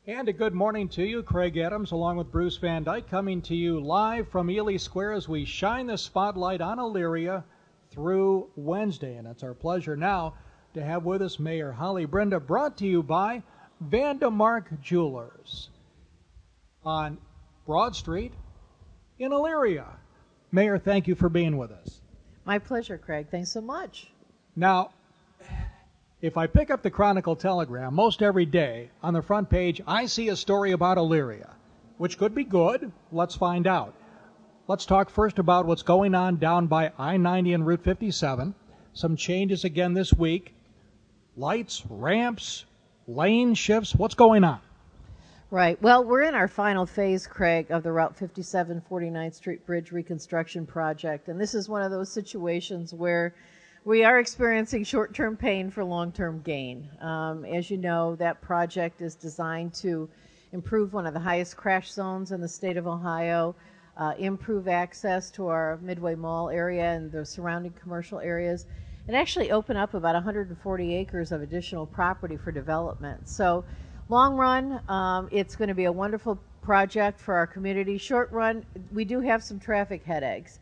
And a good morning to you, Craig Adams, along with Bruce Van Dyke, coming to you live from Ely Square as we shine the spotlight on Elyria through Wednesday. And it's our pleasure now to have with us Mayor Holly Brenda, brought to you by Vandemark Jewelers on Broad Street in Elyria. Mayor, thank you for being with us. My pleasure, Craig. Thanks so much. Now, if I pick up the Chronicle Telegram, most every day on the front page, I see a story about Elyria, which could be good. Let's find out. Let's talk first about what's going on down by I-90 and Route 57. Some changes again this week. Lights, ramps, lane shifts. What's going on? Right. Well, we're in our final phase, Craig, of the Route 57 49th Street Bridge reconstruction project. And this is one of those situations where we are experiencing short-term pain for long-term gain. As you know, that project is designed to improve one of the highest crash zones in the state of Ohio, improve access to our Midway Mall area and the surrounding commercial areas, and actually open up about 140 acres of additional property for development. So long run, it's going to be a wonderful project for our community. Short run, we do have some traffic headaches.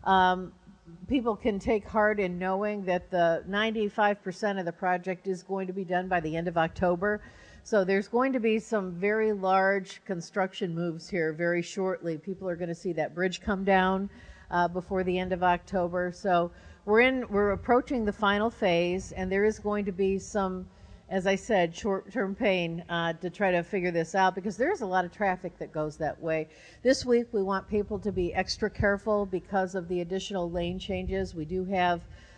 People can take heart in knowing that the 95% of the project is going to be done by the end of October. So there's going to be some very large construction moves here very shortly. People are going to see that bridge come down before the end of October. So we're approaching the final phase, and there is going to be some, as I said, short-term pain to try to figure this out because there's a lot of traffic that goes that way. This week we want people to be extra careful because of the additional lane changes. We do have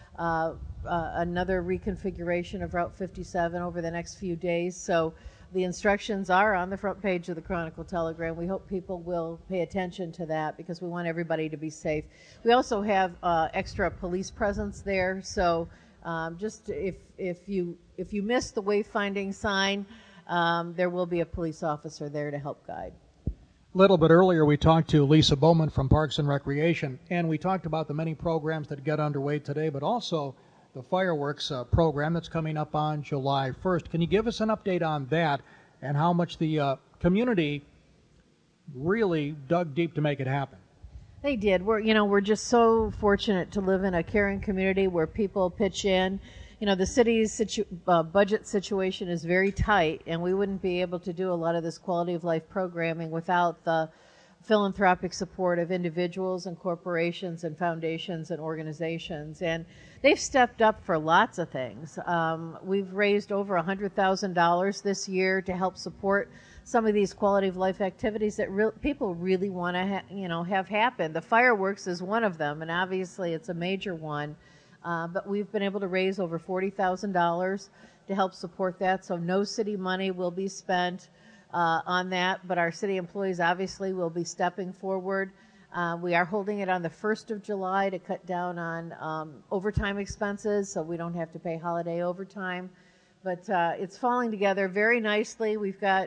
another reconfiguration of Route 57 over the next few days, so the instructions are on the front page of the Chronicle Telegram. We hope people will pay attention to that because we want everybody to be safe. We also have extra police presence there, so just if you miss the wayfinding sign, there will be a police officer there to help guide. A little bit earlier, we talked to Lisa Bowman from Parks and Recreation, and we talked about the many programs that get underway today, but also the fireworks program that's coming up on July 1st. Can you give us an update on that and how much the community really dug deep to make it happen? They did. We're just so fortunate to live in a caring community where people pitch in. The city's budget situation is very tight, and we wouldn't be able to do a lot of this quality of life programming without the philanthropic support of individuals and corporations and foundations and organizations. And they've stepped up for lots of things. We've raised over $100,000 this year to help support some of these quality of life activities that people really want to have happen. The fireworks is one of them, and obviously it's a major one. But we've been able to raise over $40,000 to help support that. So no city money will be spent on that, but our city employees obviously will be stepping forward. We are holding it on the 1st of July to cut down on overtime expenses so we don't have to pay holiday overtime. But it's falling together very nicely. We've got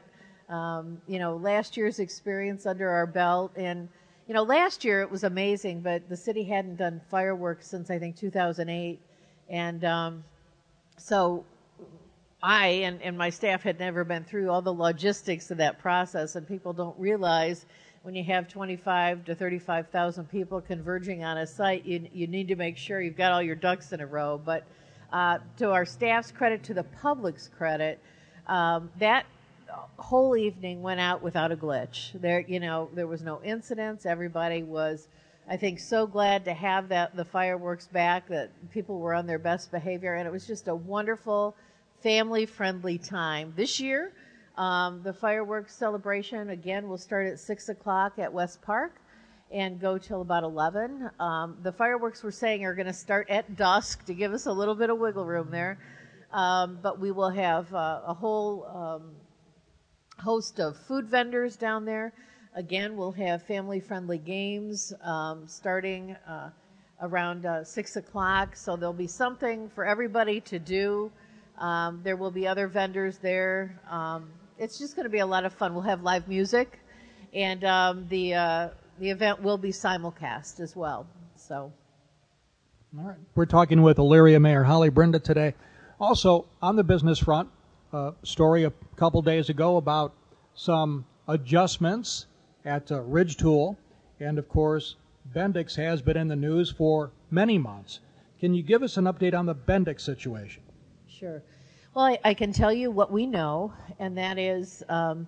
last year's experience under our belt, and last year it was amazing, but the city hadn't done fireworks since I think 2008, and so I and my staff had never been through all the logistics of that process, and people don't realize when you have 25 to 35,000 people converging on a site, you need to make sure you've got all your ducks in a row. But to our staff's credit, to the public's credit, that whole evening went out without a glitch. There was no incidents. Everybody was, I think, so glad to have the fireworks back that people were on their best behavior, and it was just a wonderful, family-friendly time. This year, the fireworks celebration, again, will start at 6 o'clock at West Park and go till about 11. The fireworks, we're saying, are going to start at dusk to give us a little bit of wiggle room there, but we will have a whole host of food vendors down there. Again, we'll have family-friendly games starting around 6 o'clock, so there'll be something for everybody to do. There will be other vendors there. It's just going to be a lot of fun. We'll have live music, and the event will be simulcast as well. So, all right. We're talking with Elyria Mayor Holly Brenda today. Also, on the business front, a story a couple days ago about some adjustments at Ridge Tool, and of course, Bendix has been in the news for many months. Can you give us an update on the Bendix situation? Sure. Well, I can tell you what we know, and that is,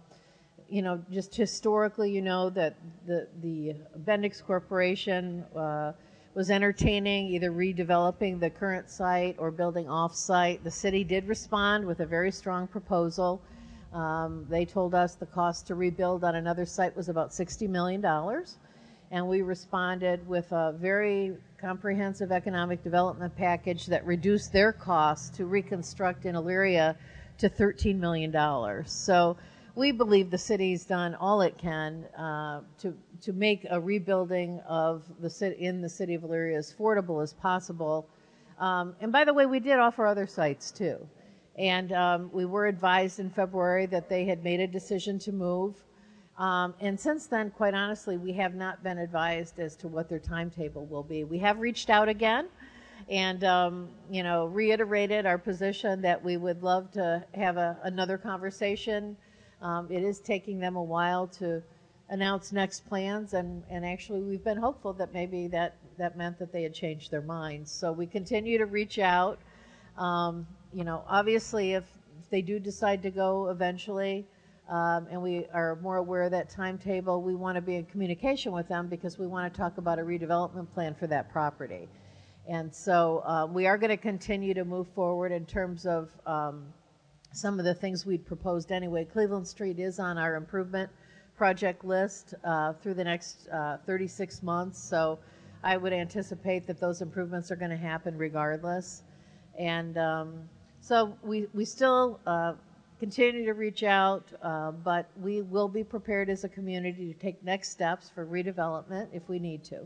just historically, that the Bendix Corporation was entertaining either redeveloping the current site or building off-site. The city did respond with a very strong proposal. They told us the cost to rebuild on another site was about $60 million, and we responded with a very comprehensive economic development package that reduced their costs to reconstruct in Elyria to $13 million. So we believe the city's done all it can to make a rebuilding of the city in the city of Elyria as affordable as possible. And by the way, we did offer other sites too. And we were advised in February that they had made a decision to move. And since then, quite honestly, we have not been advised as to what their timetable will be. We have reached out again and, reiterated our position that we would love to have another conversation. It is taking them a while to announce next plans, and actually we've been hopeful that maybe that meant that they had changed their minds. So we continue to reach out. Obviously, if they do decide to go eventually, and we are more aware of that timetable, we want to be in communication with them because we want to talk about a redevelopment plan for that property. And so we are going to continue to move forward in terms of some of the things we'd proposed anyway. Cleveland Street is on our improvement project list through the next 36 months, so I would anticipate that those improvements are going to happen regardless. And so we still continue to reach out, but we will be prepared as a community to take next steps for redevelopment if we need to.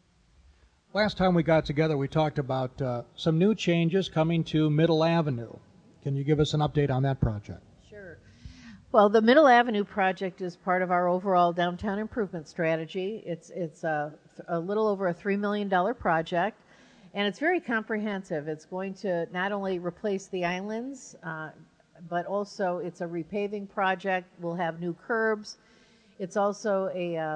Last time we got together, we talked about some new changes coming to Middle Avenue. Can you give us an update on that project? Sure. Well, the Middle Avenue project is part of our overall downtown improvement strategy. It's a little over a $3 million project, and it's very comprehensive. It's going to not only replace the islands, but also it's a repaving project. We'll have new curbs. It's also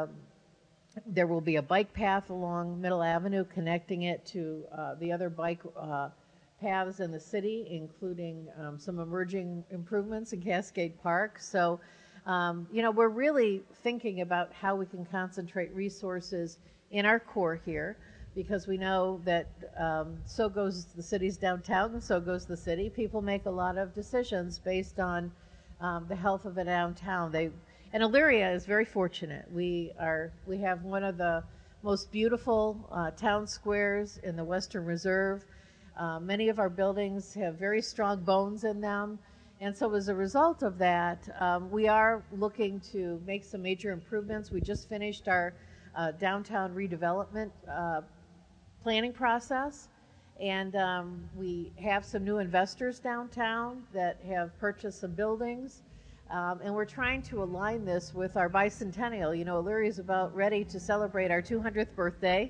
there will be a bike path along Middle Avenue connecting it to the other bike paths in the city, including some emerging improvements in Cascade Park. So, we're really thinking about how we can concentrate resources in our core here, because we know that so goes the city's downtown, and so goes the city. People make a lot of decisions based on the health of a downtown. And Elyria is very fortunate. We have one of the most beautiful town squares in the Western Reserve. Many of our buildings have very strong bones in them. And so as a result of that, we are looking to make some major improvements. We just finished our downtown redevelopment planning process, and we have some new investors downtown that have purchased some buildings, and we're trying to align this with our bicentennial. Elyria is about ready to celebrate our 200th birthday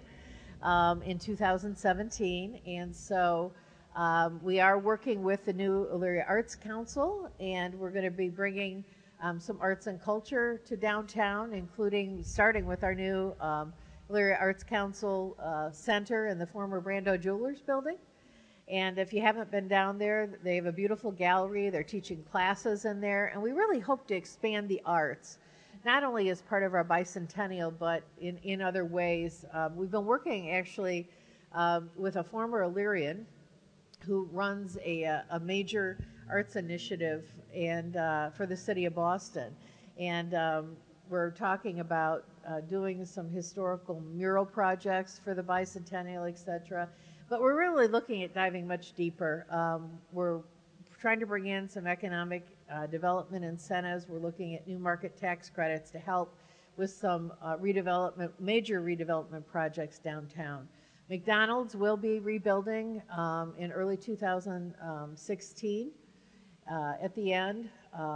in 2017, and so we are working with the new Elyria Arts Council, and we're going to be bringing some arts and culture to downtown, including starting with our new Elyria Arts Council Center in the former Brando Jewelers building. And if you haven't been down there, they have a beautiful gallery. They're teaching classes in there, and we really hope to expand the arts, not only as part of our bicentennial, but in other ways. We've been working actually with a former Elyrian who runs a major arts initiative and for the city of Boston. And we're talking about doing some historical mural projects for the bicentennial, et cetera. But we're really looking at diving much deeper. We're trying to bring in some economic development incentives. We're looking at new market tax credits to help with some major redevelopment projects downtown. McDonald's will be rebuilding in early 2016 at the end.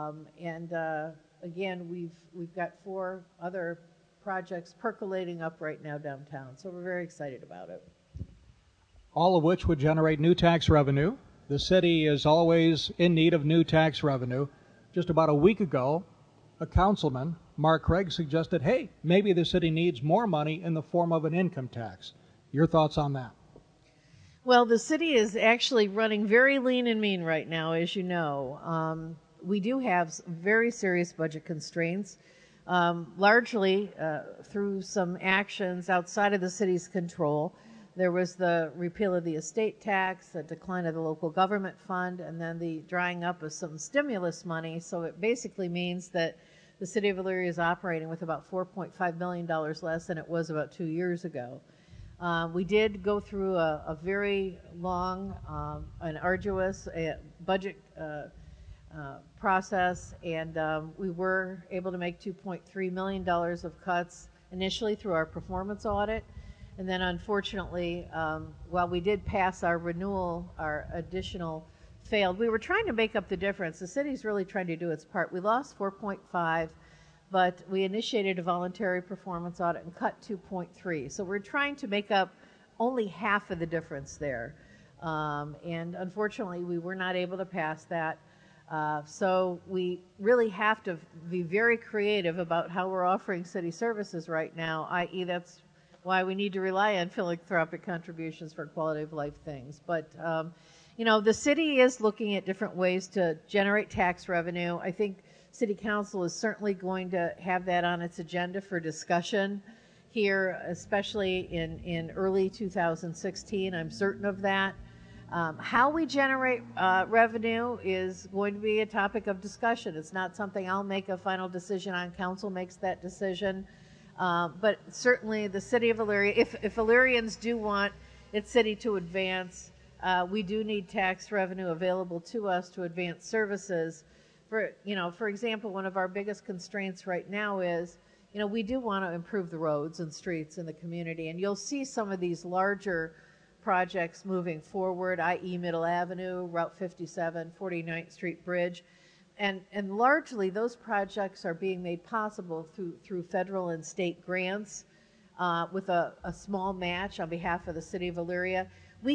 Again, we've got 4 other projects percolating up right now downtown, so we're very excited about it. All of which would generate new tax revenue. The city is always in need of new tax revenue. Just about a week ago, a councilman, Mark Craig, suggested, hey, maybe the city needs more money in the form of an income tax. Your thoughts on that? Well, the city is actually running very lean and mean right now, as you know. We do have very serious budget constraints, largely through some actions outside of the city's control. There was the repeal of the estate tax, the decline of the local government fund, and then the drying up of some stimulus money. So it basically means that the city of Elyria is operating with about $4.5 million less than it was about 2 years ago. We did go through a very long and arduous budget process, and we were able to make $2.3 million of cuts initially through our performance audit. And then unfortunately, while we did pass our renewal, our additional failed. We were trying to make up the difference. The city's really trying to do its part. We lost 4.5, but we initiated a voluntary performance audit and cut 2.3. So we're trying to make up only half of the difference there. And unfortunately, we were not able to pass that. So we really have to be very creative about how we're offering city services right now, i.e. that's why we need to rely on philanthropic contributions for quality of life things. But, you know, the city is looking at different ways to generate tax revenue. I think City Council is certainly going to have that on its agenda for discussion here, especially in early 2016. I'm certain of that. How we generate revenue is going to be a topic of discussion. It's not something I'll make a final decision on. Council makes that decision. But certainly the city of Elyria, if Illyrians do want its city to advance, we do need tax revenue available to us to advance services. For example, one of our biggest constraints right now is, we do want to improve the roads and streets in the community, and you'll see some of these larger projects moving forward, i.e. Middle Avenue, Route 57, 49th Street Bridge. And largely those projects are being made possible through federal and state grants with a small match on behalf of the city of Elyria.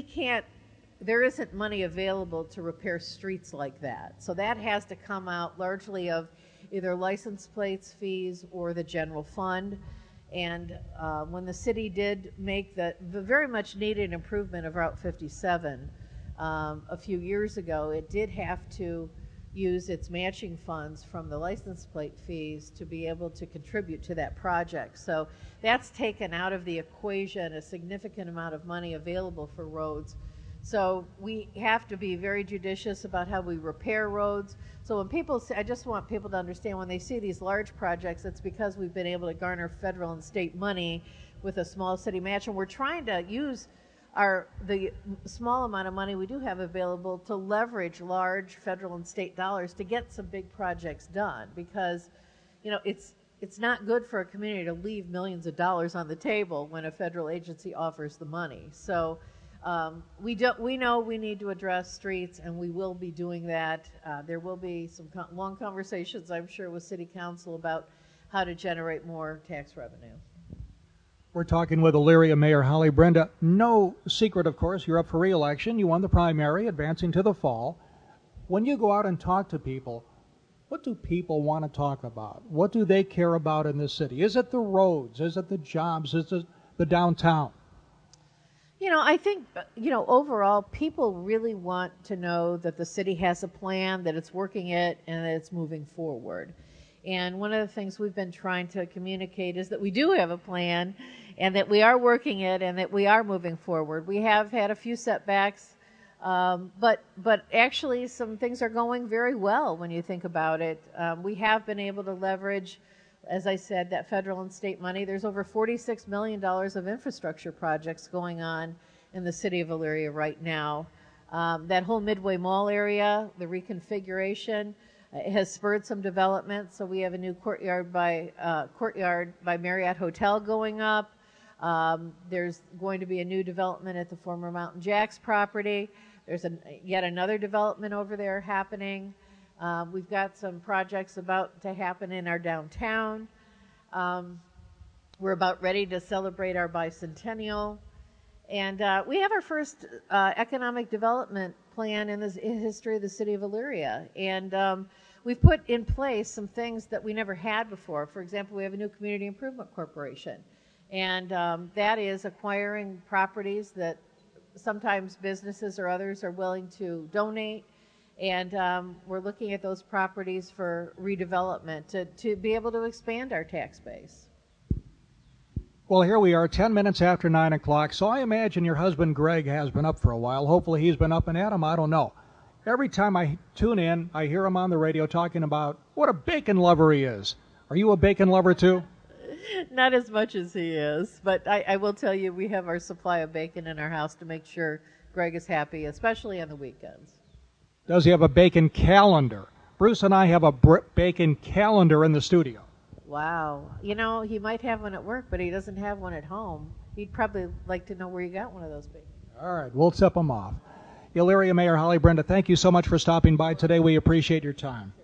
There isn't money available to repair streets like that. So that has to come out largely of either license plates fees or the general fund. And when the city did make the very much needed improvement of Route 57 a few years ago, it did have to use its matching funds from the license plate fees to be able to contribute to that project. So that's taken out of the equation a significant amount of money available for roads. So we have to be very judicious about how we repair roads. So when people say, I just want people to understand, when they see these large projects, it's because we've been able to garner federal and state money with a small city match, and we're trying to use the small amount of money we do have available to leverage large federal and state dollars to get some big projects done, because it's not good for a community to leave millions of dollars on the table when a federal agency offers the money. So we know we need to address streets, and we will be doing that. There will be some long conversations, I'm sure, with City Council about how to generate more tax revenue. We're talking with Elyria Mayor Holly Brenda. No secret, of course, you're up for re-election. You won the primary, advancing to the fall. When you go out and talk to people, what do people want to talk about? What do they care about in this city? Is it the roads? Is it the jobs? Is it the downtown? I think, overall, people really want to know that the city has a plan, that it's working it, and that it's moving forward. And one of the things we've been trying to communicate is that we do have a plan, and that we are working it, and that we are moving forward. We have had a few setbacks, but actually some things are going very well when you think about it. We have been able to leverage, as I said, that federal and state money. There's over $46 million of infrastructure projects going on in the city of Elyria right now. That whole Midway Mall area, the reconfiguration, has spurred some development. So we have a new courtyard by Marriott Hotel going up. There's going to be a new development at the former Mountain Jacks property. There's yet another development over there happening. We've got some projects about to happen in our downtown. We're about ready to celebrate our bicentennial. And we have our first economic development plan in the history of the city of Elyria. And we've put in place some things that we never had before. For example, we have a new community improvement corporation, and that is acquiring properties that sometimes businesses or others are willing to donate, and we're looking at those properties for redevelopment to be able to expand our tax base. Well, here we are, 10 minutes after 9 o'clock, so I imagine your husband Greg has been up for a while. Hopefully he's been up and at 'em, I don't know. Every time I tune in, I hear him on the radio talking about what a bacon lover he is. Are you a bacon lover too? Not as much as he is, but I will tell you we have our supply of bacon in our house to make sure Greg is happy, especially on the weekends. Does he have a bacon calendar? Bruce and I have a bacon calendar in the studio. Wow. You know, he might have one at work, but he doesn't have one at home. He'd probably like to know where you got one of those bacon. All right, we'll tip him off. Elyria Mayor Holly Brenda, thank you so much for stopping by today. We appreciate your time.